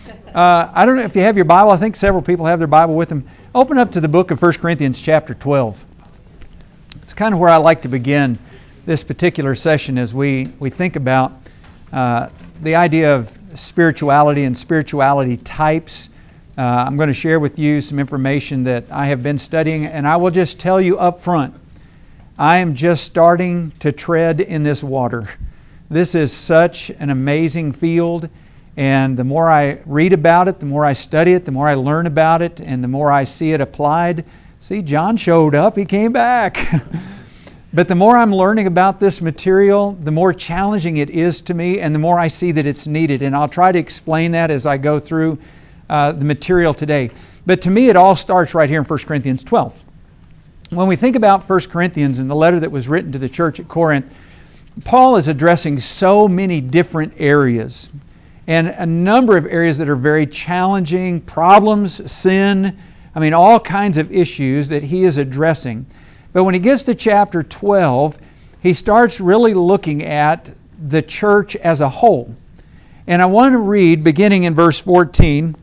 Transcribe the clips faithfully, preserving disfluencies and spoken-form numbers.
Uh, I don't know if you have your Bible. I think several people have their Bible with them. Open up to the book of First Corinthians chapter twelve. It's kind of where I like to begin this particular session as we, we think about uh, the idea of spirituality and spirituality types. Uh, I'm going to share with you some information that I have been studying, and I will just tell you up front, I am just starting to tread in this water. This is such an amazing field, and the more I read about it, the more I study it, the more I learn about it, and the more I see it applied. See, John showed up, he came back. But the more I'm learning about this material, the more challenging it is to me, and the more I see that it's needed. And I'll try to explain that as I go through uh, the material today. But to me, it all starts right here in First Corinthians twelve. When we think about First Corinthians and the letter that was written to the church at Corinth, Paul is addressing so many different areas, and a number of areas that are very challenging, problems, sin, I mean, all kinds of issues that he is addressing. But when he gets to chapter twelve, he starts really looking at the church as a whole. And I want to read, beginning in verse fourteen,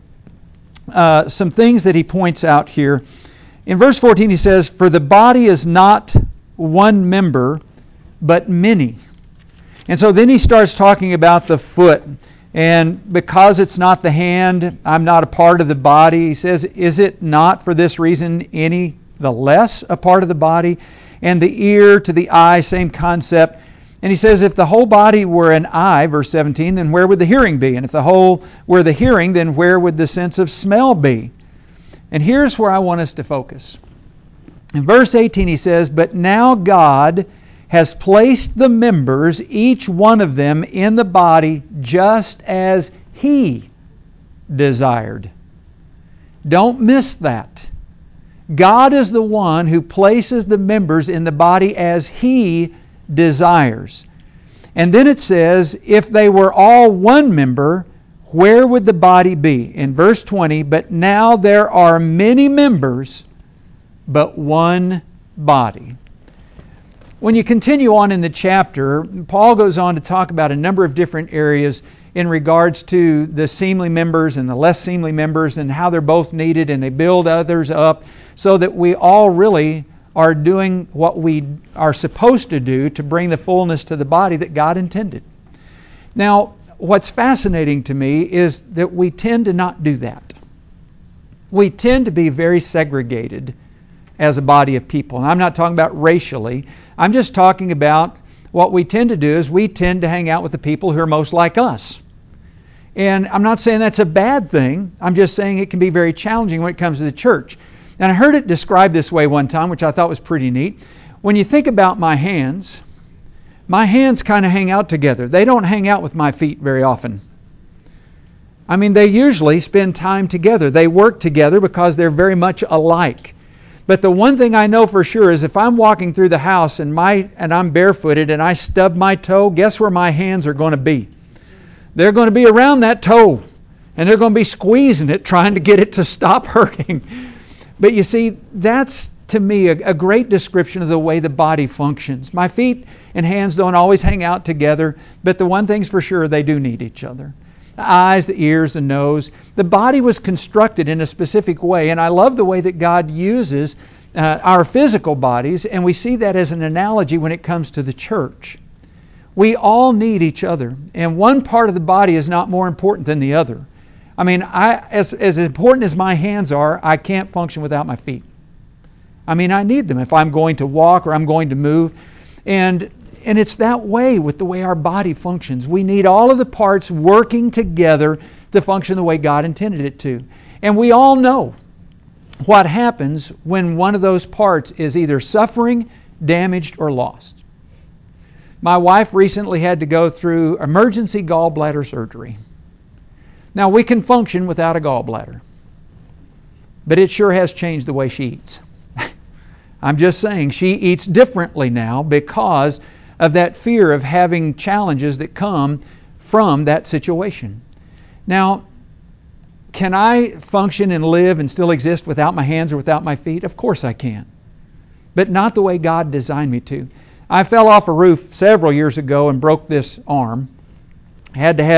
uh, some things that he points out here. In verse fourteen, he says, "For the body is not one member, but many." And so then he starts talking about the foot. And because it's not the hand, I'm not a part of the body. He says, "Is it not for this reason any the less a part of the body?" And the ear to the eye, same concept. And he says, if the whole body were an eye, verse seventeen, then where would the hearing be? And if the whole were the hearing, then where would the sense of smell be? And here's where I want us to focus. In verse eighteen he says, "But now God has placed the members, each one of them, in the body just as He desired." Don't miss that. God is the one who places the members in the body as He desires. And then it says, if they were all one member, where would the body be? In verse twenty, "But now there are many members, but one body." When you continue on in the chapter, Paul goes on to talk about a number of different areas in regards to the seemly members and the less seemly members and how they're both needed, and they build others up so that we all really are doing what we are supposed to do to bring the fullness to the body that God intended. Now, what's fascinating to me is that we tend to not do that. We tend to be very segregated as a body of people. And I'm not talking about racially. I'm just talking about what we tend to do is we tend to hang out with the people who are most like us. And I'm not saying that's a bad thing. I'm just saying it can be very challenging when it comes to the church. And I heard it described this way one time, which I thought was pretty neat. When you think about my hands, my hands kind of hang out together. They don't hang out with my feet very often. I mean, they usually spend time together. They work together because they're very much alike. But the one thing I know for sure is if I'm walking through the house and my and I'm barefooted and I stub my toe, guess where my hands are going to be? They're going to be around that toe. And they're going to be squeezing it, trying to get it to stop hurting. But you see, that's to me a, a great description of the way the body functions. My feet and hands don't always hang out together, but the one thing's for sure, they do need each other. The eyes, the ears, the nose. The body was constructed in a specific way, and I love the way that God uses uh, our physical bodies, and we see that as an analogy when it comes to the church. We all need each other, and one part of the body is not more important than the other. I mean, I, as, as important as my hands are, I can't function without my feet. I mean, I need them if I'm going to walk or I'm going to move. And And it's that way with the way our body functions. We need all of the parts working together to function the way God intended it to. And we all know what happens when one of those parts is either suffering, damaged, or lost. My wife recently had to go through emergency gallbladder surgery. Now, we can function without a gallbladder, but it sure has changed the way she eats. I'm just saying, she eats differently now because of that fear of having challenges that come from that situation. Now, can I function and live and still exist without my hands or without my feet? Of course I can, but not the way God designed me to. I fell off a roof several years ago and broke this arm. I had to have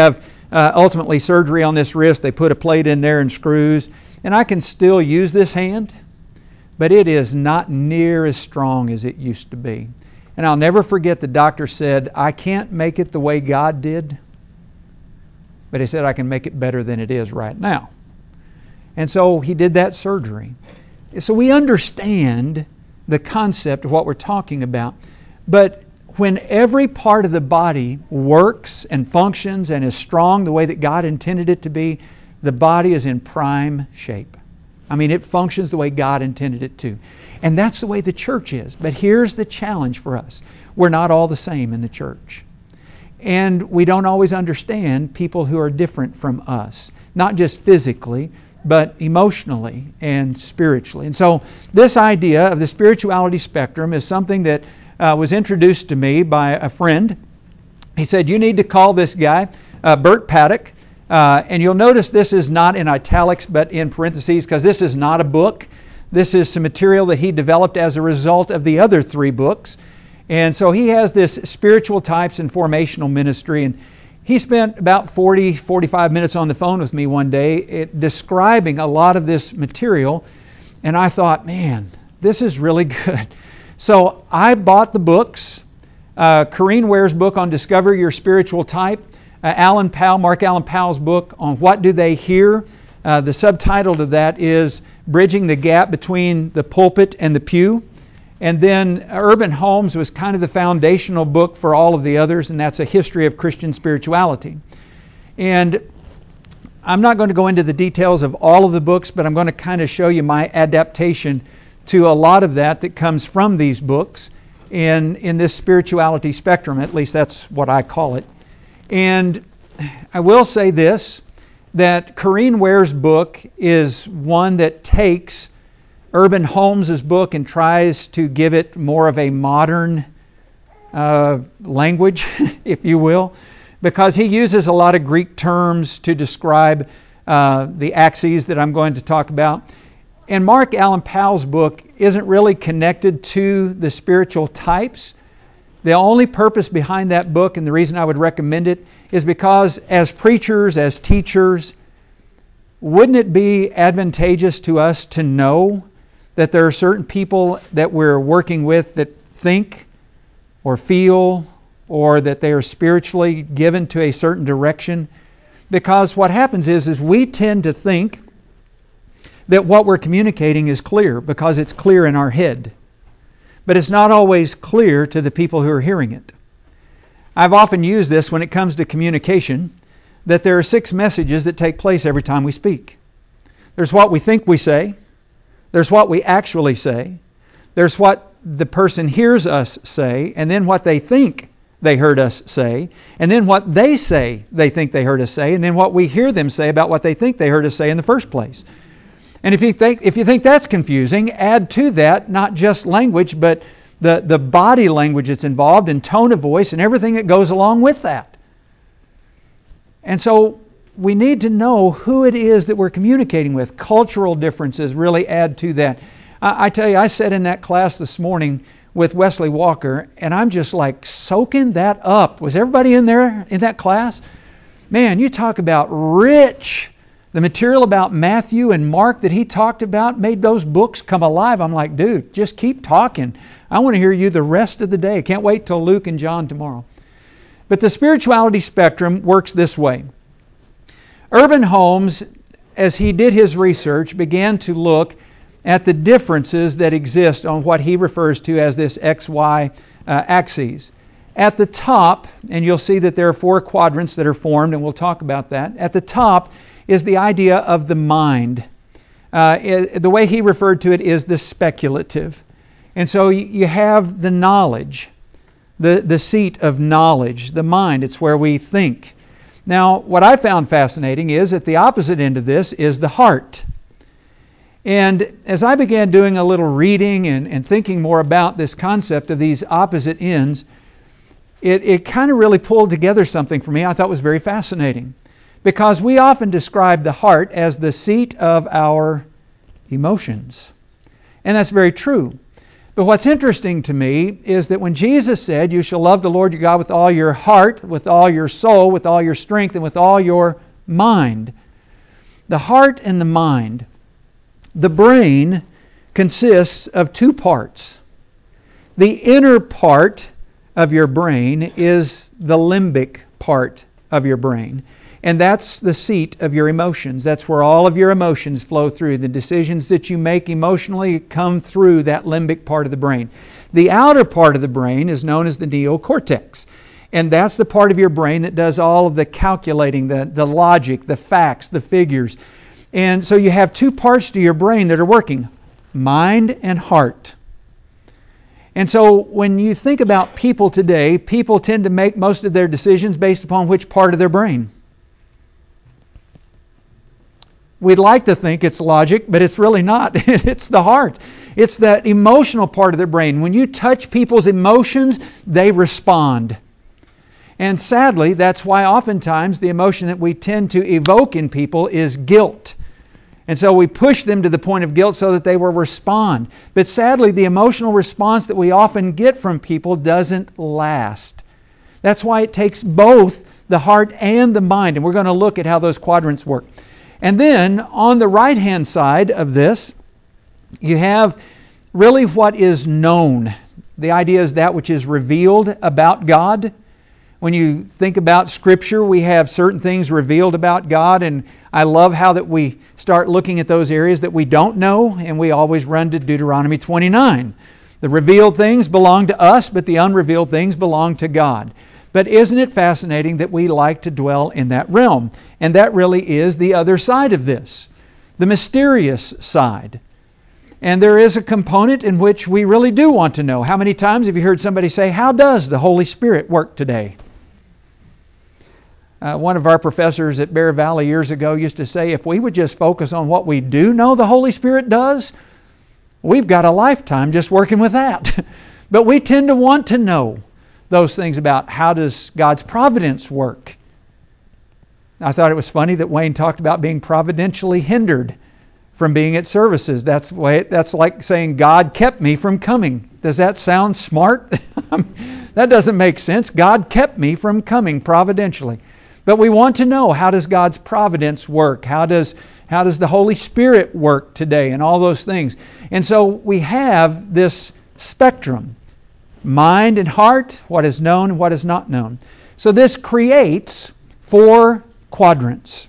uh, ultimately surgery on this wrist. They put a plate in there and screws. And I can still use this hand, but it is not near as strong as it used to be. And I'll never forget the doctor said, I can't make it the way God did, but he said I can make it better than it is right now. And so he did that surgery. So we understand the concept of what we're talking about. But when every part of the body works and functions and is strong the way that God intended it to be, the body is in prime shape. I mean, it functions the way God intended it to. And that's the way the church is. But here's the challenge for us. We're not all the same in the church. And we don't always understand people who are different from us. Not just physically, but emotionally and spiritually. And so this idea of the spirituality spectrum is something that uh, was introduced to me by a friend. He said, you need to call this guy uh, Bert Paddock. Uh, and you'll notice this is not in italics but in parentheses because this is not a book. This is some material that he developed as a result of the other three books. And so he has this spiritual types and formational ministry. And he spent about forty, forty-five minutes on the phone with me one day it, describing a lot of this material. And I thought, man, this is really good. So I bought the books. Uh, Corrine Ware's book on Discover Your Spiritual Type. Uh, Alan Powell, Mark Allen Powell's book on What Do They Hear? Uh, the subtitle to that is Bridging the Gap Between the Pulpit and the Pew. And then Urban Holmes was kind of the foundational book for all of the others, and that's A History of Christian Spirituality. And I'm not going to go into the details of all of the books, but I'm going to kind of show you my adaptation to a lot of that that comes from these books in, in this spirituality spectrum. At least that's what I call it. And I will say this, that Corrine Ware's book is one that takes Urban Holmes' book and tries to give it more of a modern uh, language, if you will, because he uses a lot of Greek terms to describe uh, the axes that I'm going to talk about. And Mark Allen Powell's book isn't really connected to the spiritual types. The only purpose behind that book, and the reason I would recommend it, is because as preachers, as teachers, wouldn't it be advantageous to us to know that there are certain people that we're working with that think or feel or that they are spiritually given to a certain direction? Because what happens is, is we tend to think that what we're communicating is clear because it's clear in our head. But it's not always clear to the people who are hearing it. I've often used this when it comes to communication, that there are six messages that take place every time we speak. There's what we think we say. There's what we actually say. There's what the person hears us say, and then what they think they heard us say, and then what they say they think they heard us say, and then what we hear them say about what they think they heard us say in the first place. And if you think if you think that's confusing, add to that not just language, but the, the body language that's involved and tone of voice and everything that goes along with that. And so we need to know who it is that we're communicating with. Cultural differences really add to that. I, I tell you, I sat in that class this morning with Wesley Walker, and I'm just like soaking that up. Was everybody in there in that class? Man, you talk about rich. The material about Matthew and Mark that he talked about made those books come alive. I'm like, dude, just keep talking. I want to hear you the rest of the day. Can't wait till Luke and John tomorrow. But the spirituality spectrum works this way. Urban Holmes, as he did his research, began to look at the differences that exist on what he refers to as this X Y uh, axis. At the top, and you'll see that there are four quadrants that are formed, and we'll talk about that. At the top is the idea of the mind. Uh, it, the way he referred to it is the speculative. And so you have the knowledge, the, the seat of knowledge, the mind. It's where we think. Now, what I found fascinating is at the opposite end of this is the heart. And as I began doing a little reading and, and thinking more about this concept of these opposite ends, it, it kind of really pulled together something for me I thought was very fascinating. Because we often describe the heart as the seat of our emotions. And that's very true. But what's interesting to me is that when Jesus said, you shall love the Lord your God with all your heart, with all your soul, with all your strength, and with all your mind, the heart and the mind, the brain consists of two parts. The inner part of your brain is the limbic part of your brain. And that's the seat of your emotions. That's where all of your emotions flow through. The decisions that you make emotionally come through that limbic part of the brain. The outer part of the brain is known as the neocortex. And that's the part of your brain that does all of the calculating, the, the logic, the facts, the figures. And so you have two parts to your brain that are working, mind and heart. And so when you think about people today, people tend to make most of their decisions based upon which part of their brain. We'd like to think it's logic, but it's really not. It's the heart. It's that emotional part of their brain. When you touch people's emotions, they respond. And sadly, that's why oftentimes the emotion that we tend to evoke in people is guilt. And so we push them to the point of guilt so that they will respond. But sadly, the emotional response that we often get from people doesn't last. That's why it takes both the heart and the mind. And we're going to look at how those quadrants work. And then on the right-hand side of this, you have really what is known. The idea is that which is revealed about God. When you think about Scripture, we have certain things revealed about God, and I love how that we start looking at those areas that we don't know, and we always run to Deuteronomy twenty-nine. The revealed things belong to us, but the unrevealed things belong to God. But isn't it fascinating that we like to dwell in that realm? And that really is the other side of this, the mysterious side. And there is a component in which we really do want to know. How many times have you heard somebody say, how does the Holy Spirit work today? Uh, one of our professors at Bear Valley years ago used to say, if we would just focus on what we do know the Holy Spirit does, we've got a lifetime just working with that. But we tend to want to know those things about how does God's providence work. I thought it was funny that Wayne talked about being providentially hindered from being at services. That's way, that's like saying God kept me from coming. Does that sound smart? That doesn't make sense. God kept me from coming providentially. But we want to know, how does God's providence work? How does how does the Holy Spirit work today? And all those things. And so we have this spectrum. Mind and heart, what is known and what is not known. So this creates four quadrants.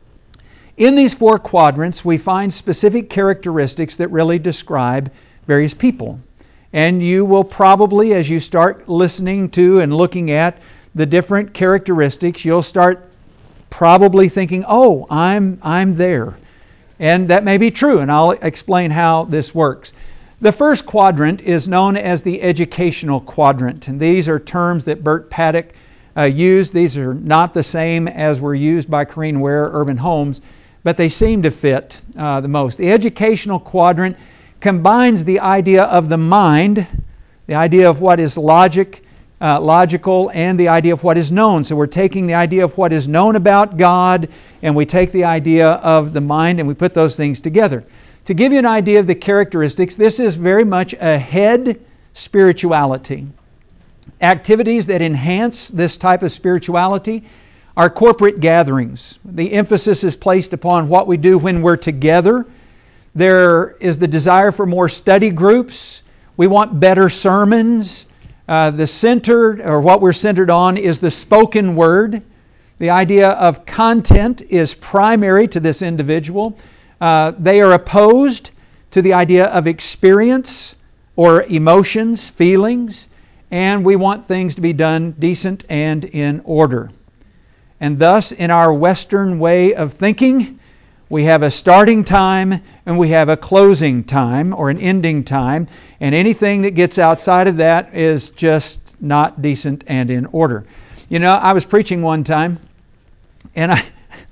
In these four quadrants, we find specific characteristics that really describe various people. And you will probably, as you start listening to and looking at the different characteristics, you'll start probably thinking, oh, I'm, I'm there. And that may be true, and I'll explain how this works. The first quadrant is known as the educational quadrant, and these are terms that Burt Paddock uh, used. These are not the same as were used by Corrine Ware, Urban Homes, but they seem to fit uh, the most. The educational quadrant combines the idea of the mind, the idea of what is logic, uh, logical, and the idea of what is known. So we're taking the idea of what is known about God, and we take the idea of the mind, and we put those things together. To give you an idea of the characteristics, this is very much a head spirituality. Activities that enhance this type of spirituality are corporate gatherings. The emphasis is placed upon what we do when we're together. There is the desire for more study groups. We want better sermons. Uh, the center, or what we're centered on, is the spoken word. The idea of content is primary to this individual. Uh, they are opposed to the idea of experience or emotions, feelings, and we want things to be done decent and in order. And thus, in our Western way of thinking, we have a starting time and we have a closing time or an ending time, and anything that gets outside of that is just not decent and in order. You know, I was preaching one time, and I,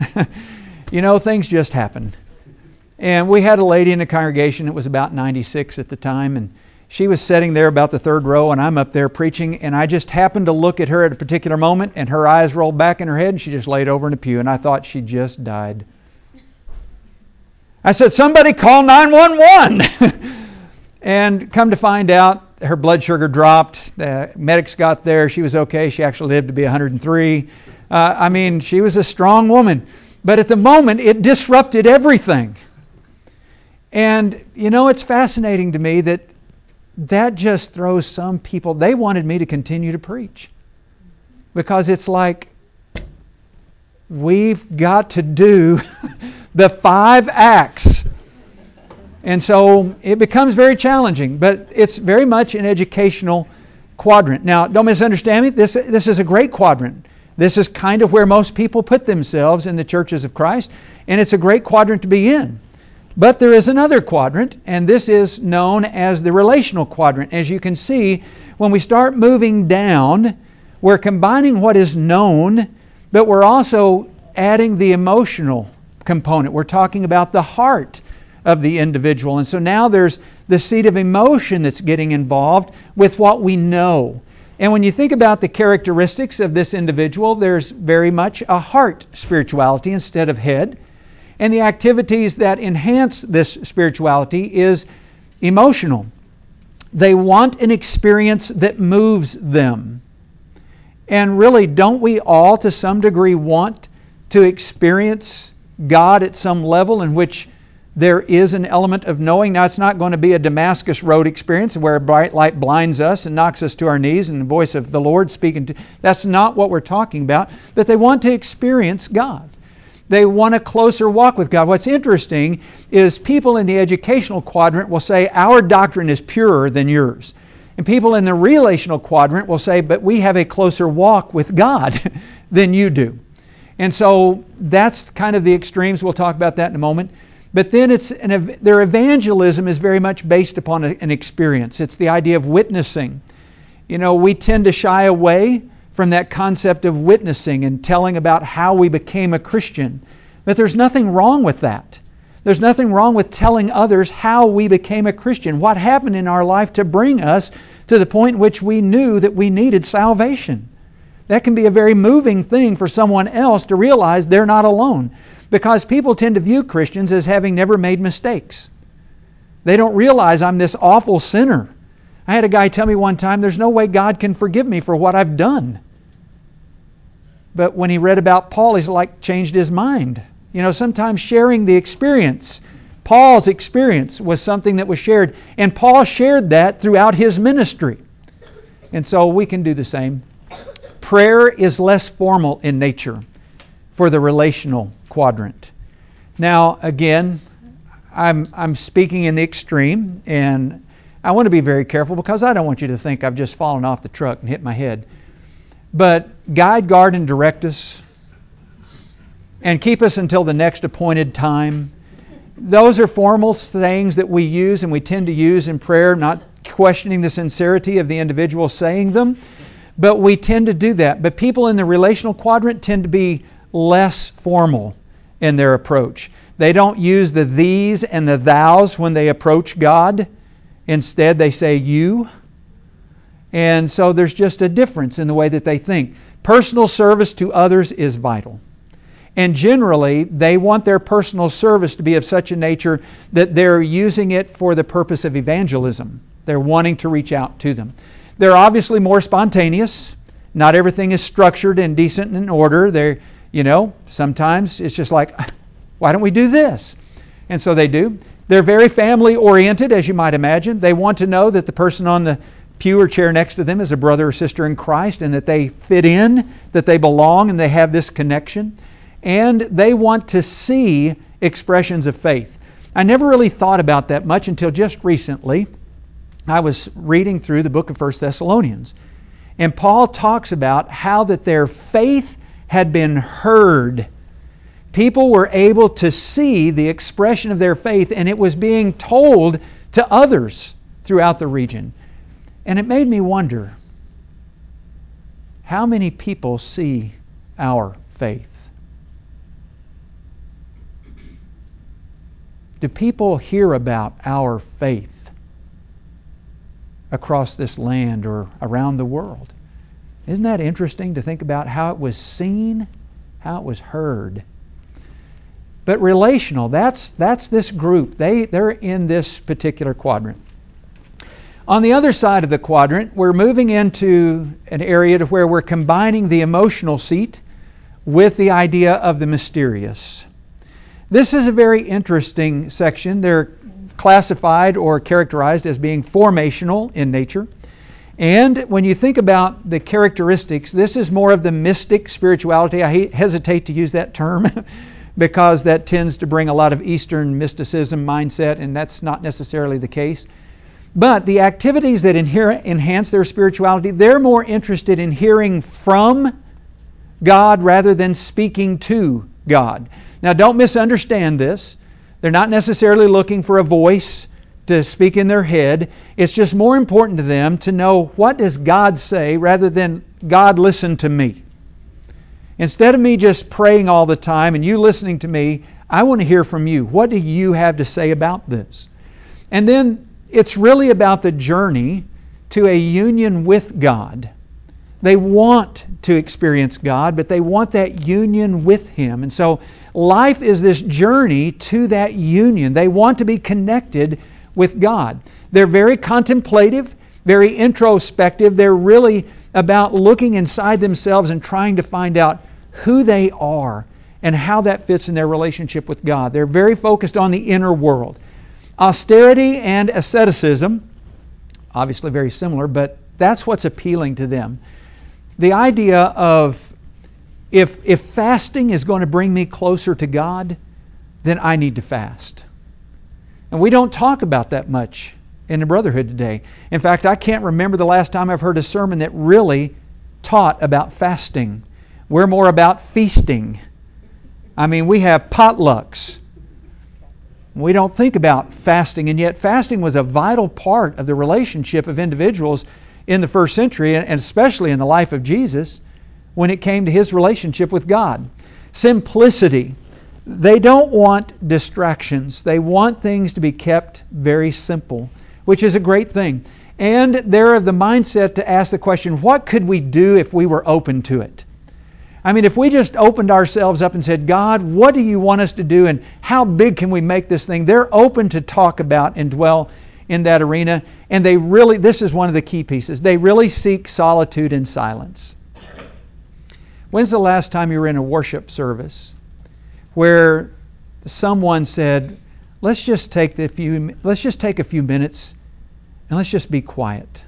you know, things just happen. And we had a lady in the congregation that was about ninety-six at the time, and she was sitting there about the third row, and I'm up there preaching, and I just happened to look at her at a particular moment, and her eyes rolled back in her head, and she just laid over in the pew, and I thought she just died. I said, somebody call nine one one. And come to find out, her blood sugar dropped. The medics got there. She was okay. She actually lived to be one hundred three. Uh, I mean, she was a strong woman. But at the moment, it disrupted everything. And, you know, it's fascinating to me that that just throws some people, they wanted me to continue to preach. Because it's like, we've got to do the five acts. And so it becomes very challenging, but it's very much an educational quadrant. Now, don't misunderstand me. This, this is a great quadrant. This is kind of where most people put themselves in the churches of Christ, and it's a great quadrant to be in. But there is another quadrant, and this is known as the relational quadrant. As you can see, when we start moving down, we're combining what is known, but we're also adding the emotional component. We're talking about the heart of the individual. And so now there's the seed of emotion that's getting involved with what we know. And when you think about the characteristics of this individual, there's very much a heart spirituality instead of head. And the activities that enhance this spirituality is emotional. They want an experience that moves them. And really, don't we all to some degree want to experience God at some level in which there is an element of knowing? Now, it's not going to be a Damascus Road experience where a bright light blinds us and knocks us to our knees and the voice of the Lord speaking to. That's not what we're talking about. But they want to experience God. They want a closer walk with God. What's interesting is people in the educational quadrant will say, our doctrine is purer than yours. And people in the relational quadrant will say, but we have a closer walk with God than you do. And so that's kind of the extremes. We'll talk about that in a moment. But then it's an, their evangelism is very much based upon a, an experience. It's the idea of witnessing. You know, we tend to shy away from that concept of witnessing and telling about how we became a Christian. But there's nothing wrong with that. There's nothing wrong with telling others how we became a Christian, what happened in our life to bring us to the point in which we knew that we needed salvation. That can be a very moving thing for someone else to realize they're not alone. Because people tend to view Christians as having never made mistakes. They don't realize I'm this awful sinner. I had a guy tell me one time, there's no way God can forgive me for what I've done. But when he read about Paul, he's like changed his mind. You know, sometimes sharing the experience. Paul's experience was something that was shared. And Paul shared that throughout his ministry. And so we can do the same. Prayer is less formal in nature for the relational quadrant. Now, again, I'm I'm speaking in the extreme, and I want to be very careful because I don't want you to think I've just fallen off the truck and hit my head. But guide, guard, and direct us, and keep us until the next appointed time. Those are formal sayings that we use and we tend to use in prayer, not questioning the sincerity of the individual saying them, but we tend to do that. But people in the relational quadrant tend to be less formal in their approach. They don't use the these and the thous when they approach God. Instead, they say you. And so there's just a difference in the way that they think. Personal service to others is vital. And generally, they want their personal service to be of such a nature that they're using it for the purpose of evangelism. They're wanting to reach out to them. They're obviously more spontaneous. Not everything is structured and decent and in order. They're You know, sometimes it's just like, why don't we do this? And so they do. They're very family-oriented, as you might imagine. They want to know that the person on the pew or chair next to them is a brother or sister in Christ and that they fit in, that they belong, and they have this connection. And they want to see expressions of faith. I never really thought about that much until just recently. I was reading through the book of First Thessalonians. And Paul talks about how that their faith had been heard. People were able to see the expression of their faith, and it was being told to others throughout the region. And it made me wonder, how many people see our faith? Do people hear about our faith across this land or around the world? Isn't that interesting to think about how it was seen, how it was heard? But relational, that's that's this group. They, they're in this particular quadrant. On the other side of the quadrant, we're moving into an area to where we're combining the emotional seat with the idea of the mysterious. This is a very interesting section. They're classified or characterized as being formational in nature. And when you think about the characteristics, this is more of the mystic spirituality. I hesitate to use that term because that tends to bring a lot of Eastern mysticism mindset, and that's not necessarily the case. But the activities that enhance their spirituality, they're more interested in hearing from God rather than speaking to God. Now, don't misunderstand this. They're not necessarily looking for a voice to speak in their head. It's just more important to them to know, what does God say, rather than God listen to me. Instead of me just praying all the time and you listening to me, I want to hear from you. What do you have to say about this? And then it's really about the journey to a union with God. They want to experience God, but they want that union with Him. And so life is this journey to that union. They want to be connected with God. They're very contemplative, very introspective. They're really about looking inside themselves and trying to find out who they are and how that fits in their relationship with God. They're very focused on the inner world. Austerity and asceticism, obviously very similar, but that's what's appealing to them. The idea of, if, if fasting is going to bring me closer to God, then I need to fast. And we don't talk about that much in the Brotherhood today. In fact, I can't remember the last time I've heard a sermon that really taught about fasting. We're more about feasting. I mean, we have potlucks. We don't think about fasting, and yet fasting was a vital part of the relationship of individuals in the first century, and especially in the life of Jesus when it came to His relationship with God. Simplicity. They don't want distractions. They want things to be kept very simple, which is a great thing. And they're of the mindset to ask the question, what could we do if we were open to it? I mean, if we just opened ourselves up and said, God, what do you want us to do, and how big can we make this thing? They're open to talk about and dwell in that arena. And they really, this is one of the key pieces, they really seek solitude and silence. When's the last time you were in a worship service where someone said, let's just take the few, let's just take a few minutes and let's just be quiet?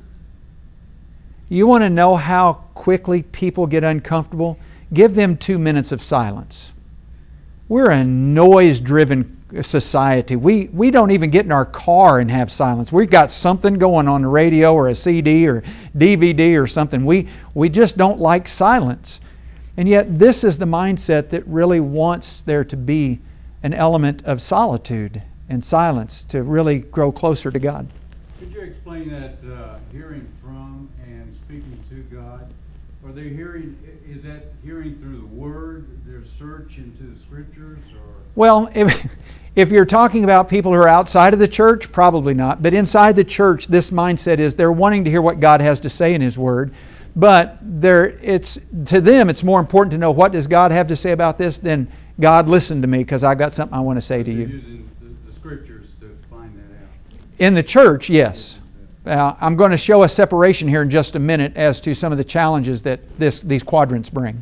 You want to know how quickly people get uncomfortable? Give them two minutes of silence. We're a noise-driven society. We, we don't even get in our car and have silence. We've got something going on the radio or a C D or D V D or something. We, we just don't like silence. And yet this is the mindset that really wants there to be an element of solitude and silence to really grow closer to God. Could you explain that uh, hearing from and speaking to God? Are they hearing, is that hearing through the Word, their search into the Scriptures? Or? Well, if, if you're talking about people who are outside of the church, probably not. But inside the church, this mindset is they're wanting to hear what God has to say in His Word. But they're, it's, to them, it's more important to know, what does God have to say about this, than God, listen to me because I got something I want to say to you. Using the, the Scriptures to find that out. In the church, yes. Uh, I'm going to show a separation here in just a minute as to some of the challenges that this, these quadrants bring.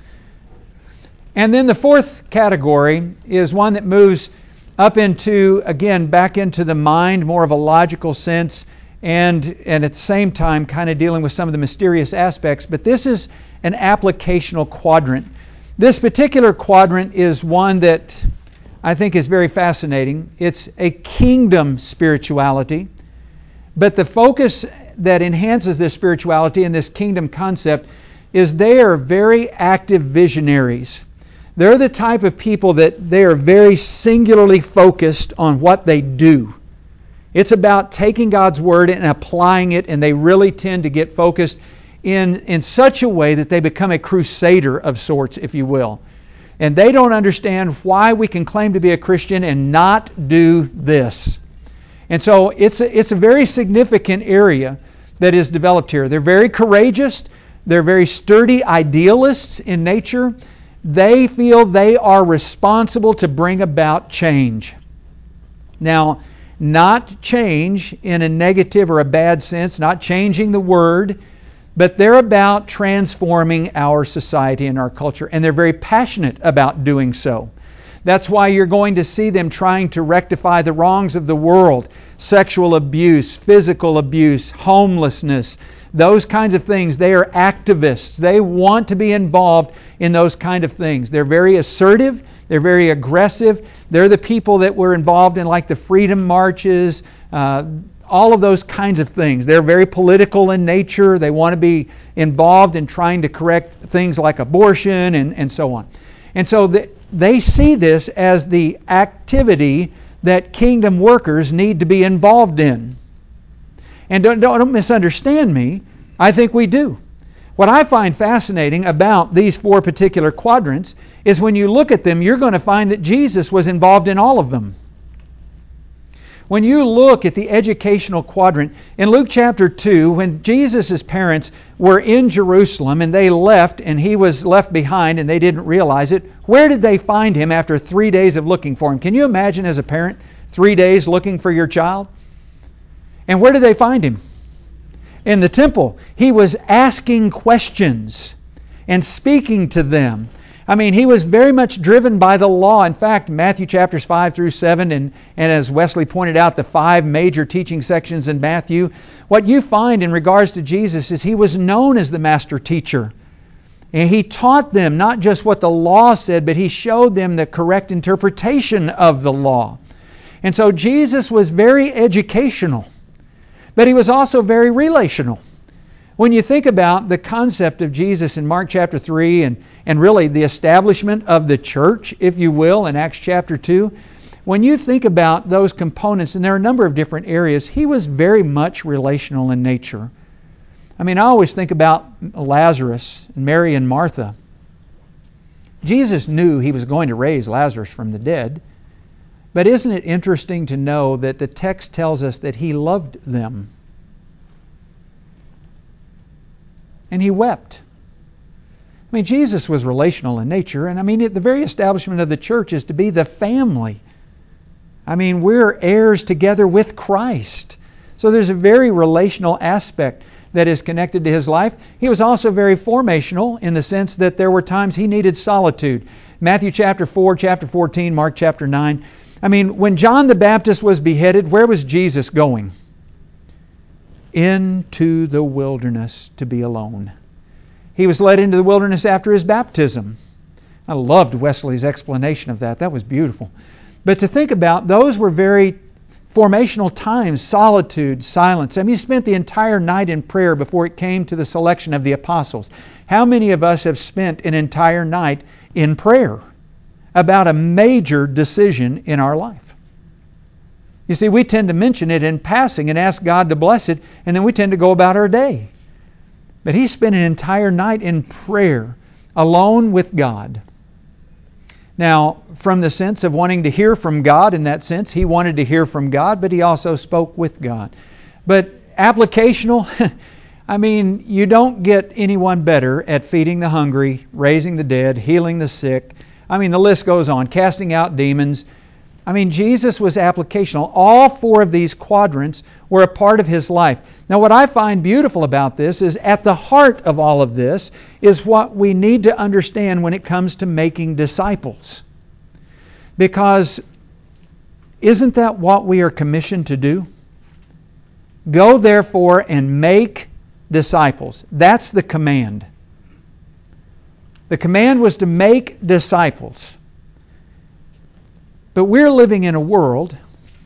And then the fourth category is one that moves up into, again, back into the mind, more of a logical sense, and, and at the same time kind of dealing with some of the mysterious aspects. But this is an applicational quadrant. This particular quadrant is one that I think is very fascinating. It's a kingdom spirituality. But the focus that enhances this spirituality and this kingdom concept is they are very active visionaries. They're the type of people that they are very singularly focused on what they do. It's about taking God's Word and applying it, and they really tend to get focused in, in such a way that they become a crusader of sorts, if you will. And they don't understand why we can claim to be a Christian and not do this. And so it's a, it's a very significant area that is developed here. They're very courageous. They're very sturdy idealists in nature. They feel they are responsible to bring about change. Now, Not change in a negative or a bad sense, not changing the Word, but they're about transforming our society and our culture, and they're very passionate about doing so. That's why you're going to see them trying to rectify the wrongs of the world, sexual abuse, physical abuse, homelessness, those kinds of things. They are activists. They want to be involved in those kind of things. They're very assertive. They're very aggressive. They're the people that were involved in like the freedom marches, uh, all of those kinds of things. They're very political in nature. They want to be involved in trying to correct things like abortion and, and so on. And so the, they see this as the activity that kingdom workers need to be involved in. And don't, don't, don't misunderstand me. I think we do. What I find fascinating about these four particular quadrants is when you look at them, you're going to find that Jesus was involved in all of them. When you look at the educational quadrant, in Luke chapter two, when Jesus' parents were in Jerusalem and they left and He was left behind and they didn't realize it, where did they find Him after three days of looking for Him? Can you imagine as a parent, three days looking for your child? And where did they find Him? In the temple. He was asking questions and speaking to them. I mean, He was very much driven by the law. In fact, Matthew chapters five through seven, and, and as Wesley pointed out, the five major teaching sections in Matthew, what you find in regards to Jesus is He was known as the master teacher. And He taught them not just what the law said, but He showed them the correct interpretation of the law. And so Jesus was very educational, but He was also very relational. When you think about the concept of Jesus in Mark chapter three and, and really the establishment of the church, if you will, in Acts chapter two, when you think about those components, and there are a number of different areas, He was very much relational in nature. I mean, I always think about Lazarus, and Mary and Martha. Jesus knew He was going to raise Lazarus from the dead, but isn't it interesting to know that the text tells us that He loved them? And He wept. I mean, Jesus was relational in nature, and I mean, the very establishment of the church is to be the family. I mean, we're heirs together with Christ. So there's a very relational aspect that is connected to His life. He was also very formational in the sense that there were times He needed solitude. Matthew chapter four, chapter fourteen, Mark chapter nine. I mean, when John the Baptist was beheaded, where was Jesus going? Into the wilderness to be alone. He was led into the wilderness after His baptism. I loved Wesley's explanation of that. That was beautiful. But to think about, those were very formational times, solitude, silence. I mean, He spent the entire night in prayer before it came to the selection of the apostles. How many of us have spent an entire night in prayer about a major decision in our life? You see, we tend to mention it in passing and ask God to bless it, and then we tend to go about our day. But He spent an entire night in prayer, alone with God. Now, from the sense of wanting to hear from God, in that sense, He wanted to hear from God, but He also spoke with God. But applicational, I mean, you don't get anyone better at feeding the hungry, raising the dead, healing the sick. I mean, the list goes on, casting out demons. I mean, Jesus was applicational. All four of these quadrants were a part of His life. Now, what I find beautiful about this is at the heart of all of this is what we need to understand when it comes to making disciples. Because isn't that what we are commissioned to do? Go therefore and make disciples. That's the command. The command was to make disciples. But we're living in a world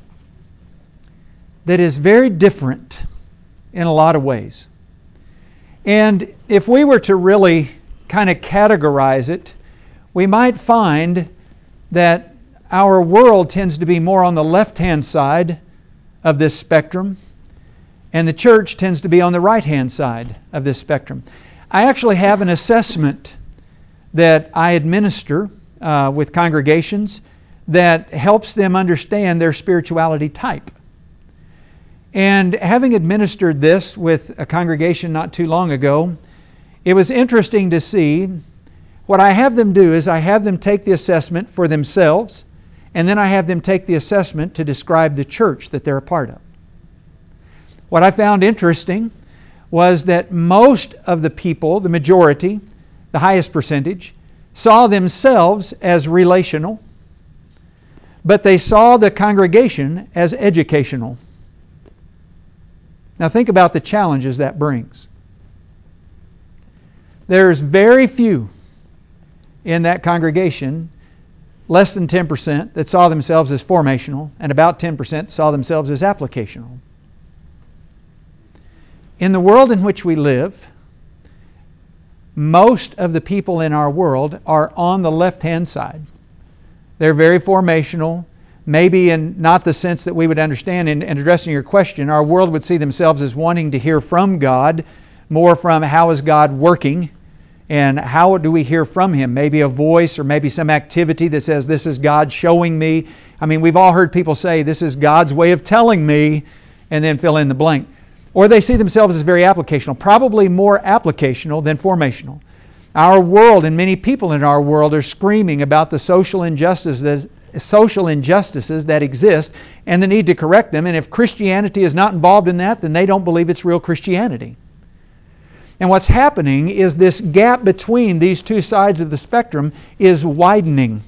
that is very different in a lot of ways. And if we were to really kind of categorize it, we might find that our world tends to be more on the left-hand side of this spectrum, and the church tends to be on the right-hand side of this spectrum. I actually have an assessment that I administer uh, with congregations that helps them understand their spirituality type. And having administered this with a congregation not too long ago, it was interesting to see. What I have them do is I have them take the assessment for themselves and then I have them take the assessment to describe the church that they're a part of. What I found interesting was that most of the people, the majority, the highest percentage, saw themselves as relational, but they saw the congregation as educational. Now think about the challenges that brings. There's very few in that congregation, less than ten percent, that saw themselves as formational, and about ten percent saw themselves as applicational. In the world in which we live, most of the people in our world are on the left-hand side. They're very formational, maybe in not the sense that we would understand. In, in addressing your question, our world would see themselves as wanting to hear from God, more from how is God working, and how do we hear from Him? Maybe a voice or maybe some activity that says, this is God showing me. I mean, we've all heard people say, this is God's way of telling me, and then fill in the blank. Or they see themselves as very applicational, probably more applicational than formational. Our world and many people in our world are screaming about the social injustices, social injustices that exist and the need to correct them. And if Christianity is not involved in that, then they don't believe it's real Christianity. And what's happening is this gap between these two sides of the spectrum is widening,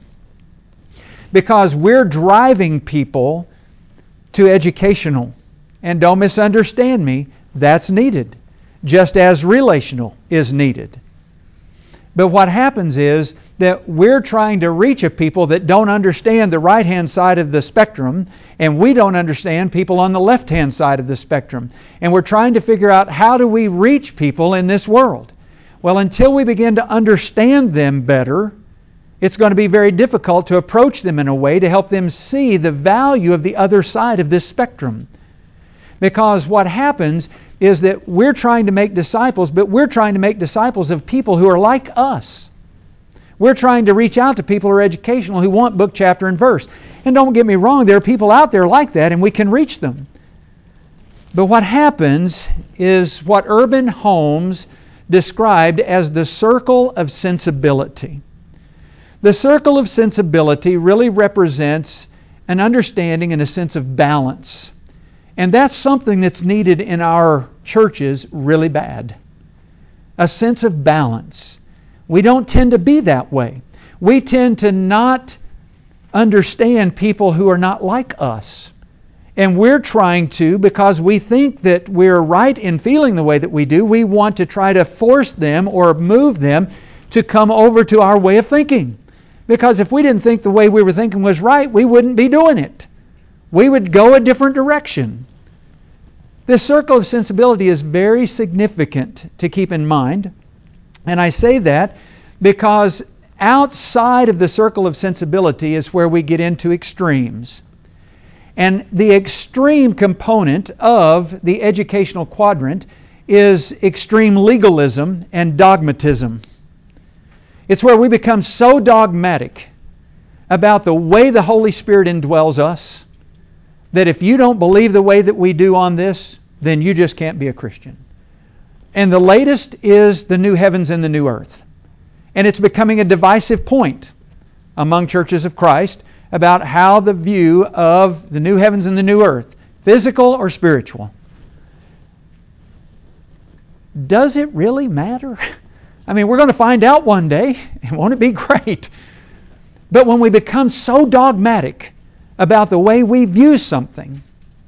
because we're driving people to educational. And don't misunderstand me, that's needed, just as relational is needed. But what happens is that we're trying to reach a people that don't understand the right-hand side of the spectrum, and we don't understand people on the left-hand side of the spectrum. And we're trying to figure out, how do we reach people in this world? Well, until we begin to understand them better, it's going to be very difficult to approach them in a way to help them see the value of the other side of this spectrum. Because what happens is that we're trying to make disciples, but we're trying to make disciples of people who are like us. We're trying to reach out to people who are educational, who want book, chapter, and verse. And don't get me wrong, there are people out there like that, and we can reach them. But what happens is what Urban Holmes described as the circle of sensibility. The circle of sensibility really represents an understanding and a sense of balance. And that's something that's needed in our churches really bad. A sense of balance. We don't tend to be that way. We tend to not understand people who are not like us. And we're trying to, because we think that we're right in feeling the way that we do, we want to try to force them or move them to come over to our way of thinking. Because if we didn't think the way we were thinking was right, we wouldn't be doing it. We would go a different direction. This circle of sensibility is very significant to keep in mind. And I say that because outside of the circle of sensibility is where we get into extremes. And the extreme component of the educational quadrant is extreme legalism and dogmatism. It's where we become so dogmatic about the way the Holy Spirit indwells us that if you don't believe the way that we do on this, then you just can't be a Christian. And the latest is the new heavens and the new earth. And it's becoming a divisive point among churches of Christ about how the view of the new heavens and the new earth, physical or spiritual. Does it really matter? I mean, we're going to find out one day, and won't it be great? But when we become so dogmatic about the way we view something,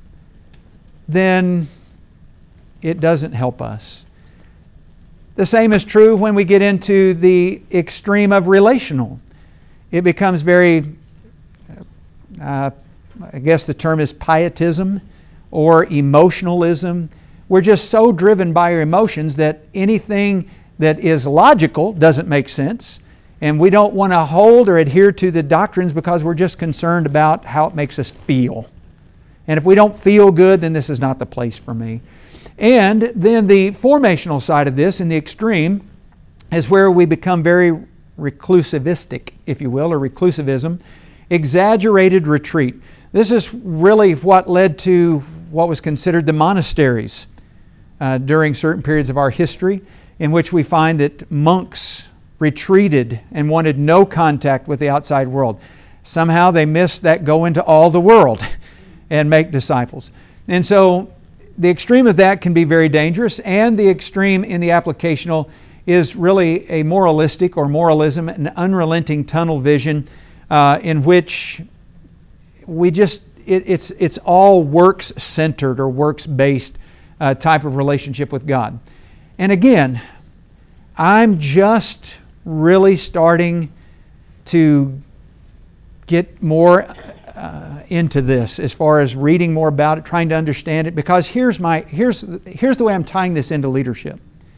then it doesn't help us. The same is true when we get into the extreme of relational. It becomes very, uh, I guess the term is pietism or emotionalism. We're just so driven by our emotions that anything that is logical doesn't make sense. And we don't want to hold or adhere to the doctrines because we're just concerned about how it makes us feel. And if we don't feel good, then this is not the place for me. And then the formational side of this, in the extreme, is where we become very reclusivistic, if you will, or reclusivism, exaggerated retreat. This is really what led to what was considered the monasteries uh, during certain periods of our history, in which we find that monks retreated and wanted no contact with the outside world. somehow they miss that go into all the world and make disciples. And so the extreme of that can be very dangerous, and the extreme in the applicational is really a moralistic or moralism, an unrelenting tunnel vision uh, in which we just, it, it's, it's all works-centered or works-based uh, type of relationship with God. And again, I'm just really starting to get more uh, into this as far as reading more about it, trying to understand it, because here's my here's here's the way I'm tying this into leadership.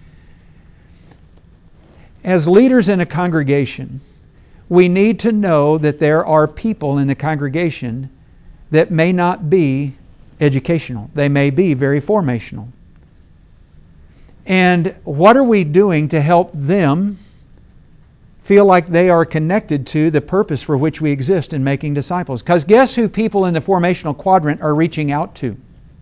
As leaders in a congregation, we need to know that there are people in the congregation that may not be educational. They may be very formational. And what are we doing to help them feel like they are connected to the purpose for which we exist in making disciples? Because guess who people in the formational quadrant are reaching out to?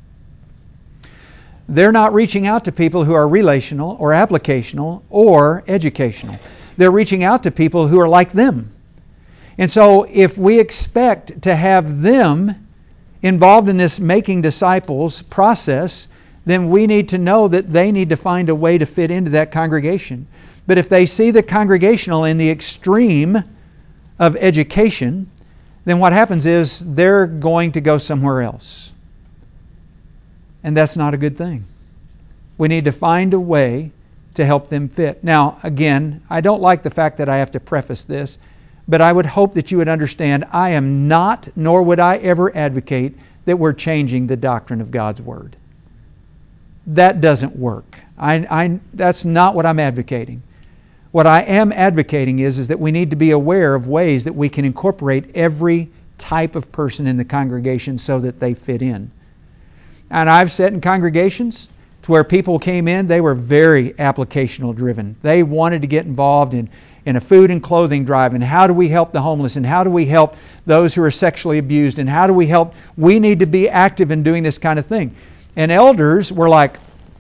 They're not reaching out to people who are relational or applicational or educational. They're reaching out to people who are like them. And so if we expect to have them involved in this making disciples process, then we need to know that they need to find a way to fit into that congregation. But if they see the congregational in the extreme of education, then what happens is they're going to go somewhere else. And that's not a good thing. We need to find a way to help them fit. Now, again, I don't like the fact that I have to preface this, but I would hope that you would understand I am not, nor would I ever advocate that we're changing the doctrine of God's Word. That doesn't work. I, I, that's not what I'm advocating. What I am advocating is, is that we need to be aware of ways that we can incorporate every type of person in the congregation so that they fit in. And I've sat in congregations to where people came in, they were very applicational driven. They wanted to get involved in, in a food and clothing drive, and how do we help the homeless, and how do we help those who are sexually abused, and how do we help, we need to be active in doing this kind of thing. And elders were like,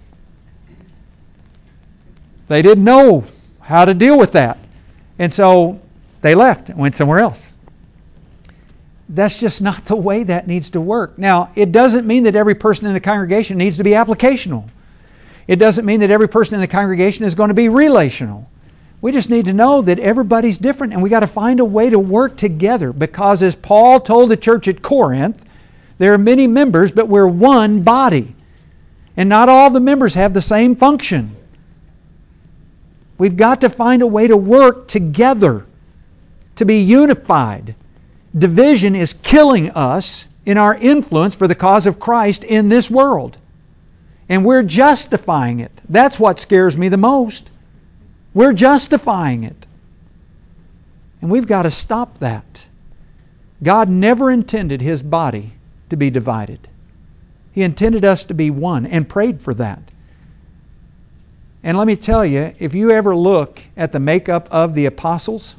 they didn't know how to deal with that. And so they left and went somewhere else. That's just not the way that needs to work. Now, it doesn't mean that every person in the congregation needs to be applicational. It doesn't mean that every person in the congregation is going to be relational. We just need to know that everybody's different, and we got to find a way to work together, because as Paul told the church at Corinth, there are many members, but we're one body. And not all the members have the same function. We've got to find a way to work together, to be unified. Division is killing us in our influence for the cause of Christ in this world. And we're justifying it. That's what scares me the most. We're justifying it. And we've got to stop that. God never intended His body to be divided. He intended us to be one and prayed for that. And let me tell you, if you ever look at the makeup of the apostles,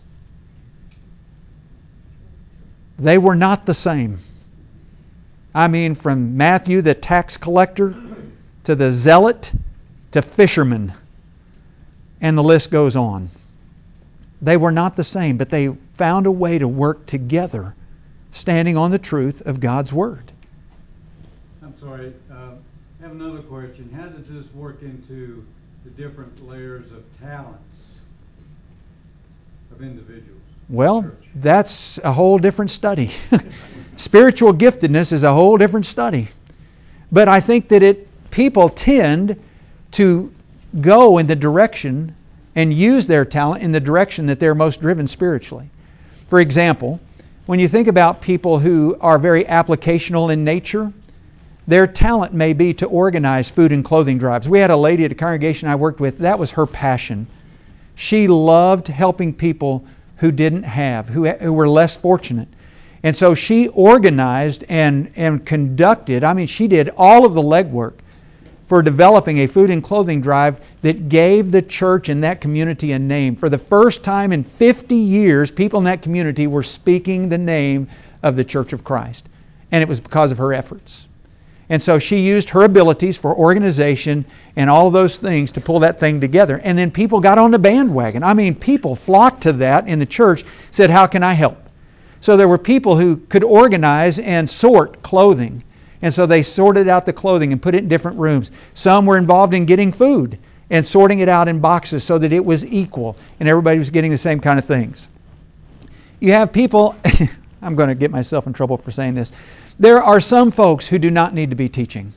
they were not the same. I mean, from Matthew the tax collector to the zealot to fisherman, and the list goes on. They were not the same, but they found a way to work together, standing on the truth of God's Word. I'm sorry, uh, I have another question. How does this work into the different layers of talents of individuals? Well, that's a whole different study. Spiritual giftedness is a whole different study. But I think that it people tend to go in the direction and use their talent in the direction that they're most driven spiritually. For example, when you think about people who are very applicational in nature, their talent may be to organize food and clothing drives. We had a lady at a congregation I worked with, that was her passion. She loved helping people who didn't have, who, who were less fortunate. And so she organized and, and conducted, I mean, she did all of the legwork for developing a food and clothing drive that gave the church in that community a name. For the first time in fifty years, people in that community were speaking the name of the Church of Christ. And it was because of her efforts. And so she used her abilities for organization and all those things to pull that thing together. And then people got on the bandwagon. I mean, people flocked to that in the church, said, how can I help? So there were people who could organize and sort clothing. And so they sorted out the clothing and put it in different rooms. Some were involved in getting food and sorting it out in boxes so that it was equal and everybody was getting the same kind of things. You have people, I'm going to get myself in trouble for saying this. There are some folks who do not need to be teaching.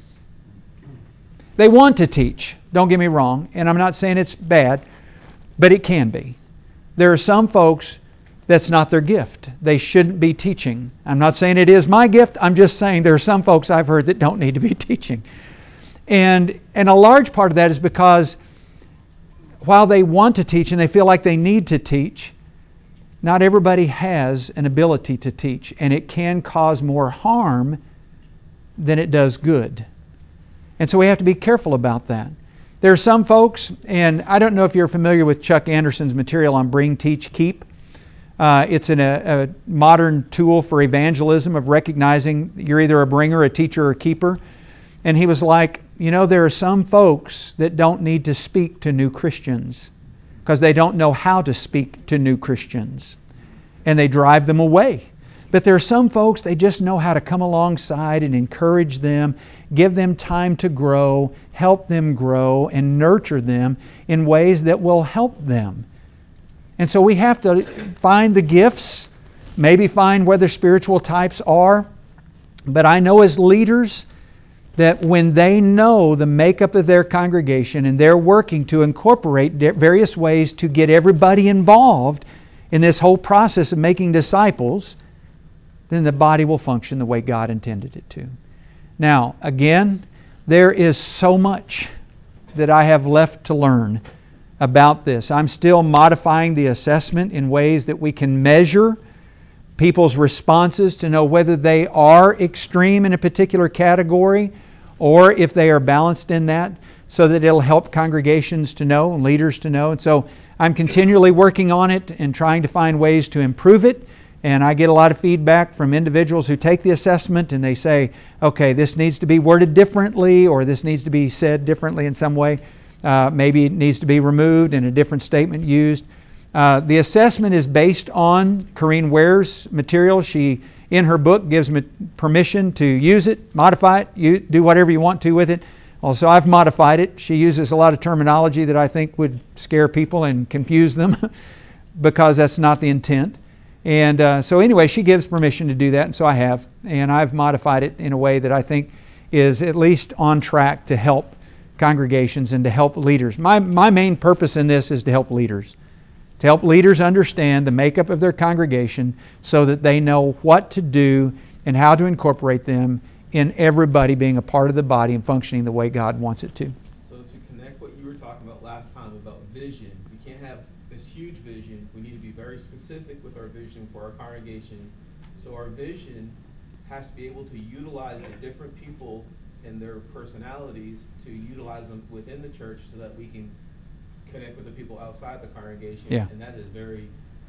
They want to teach, don't get me wrong, and I'm not saying it's bad, but it can be. There are some folks that's not their gift. They shouldn't be teaching. I'm not saying it is my gift. I'm just saying there are some folks I've heard that don't need to be teaching. And, and a large part of that is because while they want to teach and they feel like they need to teach, not everybody has an ability to teach, and it can cause more harm than it does good. And so we have to be careful about that. There are some folks, and I don't know if you're familiar with Chuck Anderson's material on Bring, Teach, Keep. Uh, it's an, a, a modern tool for evangelism of recognizing you're either a bringer, a teacher, or a keeper. And he was like, you know, there are some folks that don't need to speak to new Christians because they don't know how to speak to new Christians. And they drive them away. But there are some folks, they just know how to come alongside and encourage them, give them time to grow, help them grow, and nurture them in ways that will help them. And so we have to find the gifts, maybe find where their spiritual types are. But I know as leaders that when they know the makeup of their congregation and they're working to incorporate various ways to get everybody involved in this whole process of making disciples, then the body will function the way God intended it to. Now, again, there is so much that I have left to learn about this. I'm still modifying the assessment in ways that we can measure people's responses to know whether they are extreme in a particular category or if they are balanced in that, so that it'll help congregations to know and leaders to know. And so I'm continually working on it and trying to find ways to improve it. And I get a lot of feedback from individuals who take the assessment and they say, okay, this needs to be worded differently, or this needs to be said differently in some way. Uh, maybe it needs to be removed and a different statement used. Uh, the assessment is based on Corrine Ware's material. She, in her book, gives me permission to use it, modify it, you, do whatever you want to with it. Also, I've modified it. She uses a lot of terminology that I think would scare people and confuse them because that's not the intent. And uh, so anyway, she gives permission to do that, and so I have. And I've modified it in a way that I think is at least on track to help congregations and to help leaders. My, my main purpose in this is to help leaders. To help leaders understand the makeup of their congregation so that they know what to do and how to incorporate them in everybody being a part of the body and functioning the way God wants it to. So to connect what you were talking about last time about vision, we can't have this huge vision. We need to be very specific with our vision for our congregation. So our vision has to be able to utilize the different people and their personalities to utilize them within the church so that we can connect with the people outside the congregation. Yeah. And that is very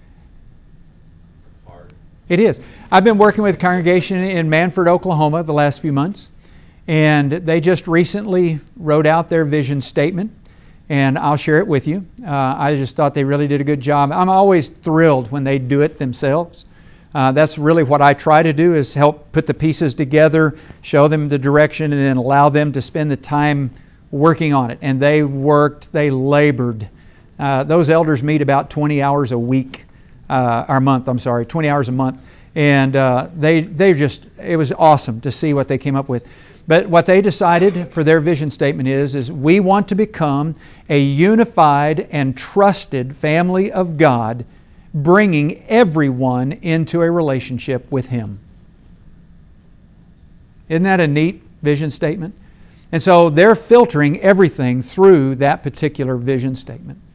hard. It is. I've been working with a congregation in Manford, Oklahoma the last few months, and they just recently wrote out their vision statement, and I'll share it with you. Uh, I just thought they really did a good job. I'm always thrilled when they do it themselves. Uh, that's really what I try to do, is help put the pieces together, show them the direction, and then allow them to spend the time working on it. And they worked, they labored. Uh, those elders meet about twenty hours a week, uh, or a month, I'm sorry, twenty hours a month. And uh, they, they just, it was awesome to see what they came up with. But what they decided for their vision statement is, is we want to become a unified and trusted family of God, bringing everyone into a relationship with Him. Isn't that a neat vision statement? And so they're filtering everything through that particular vision statement.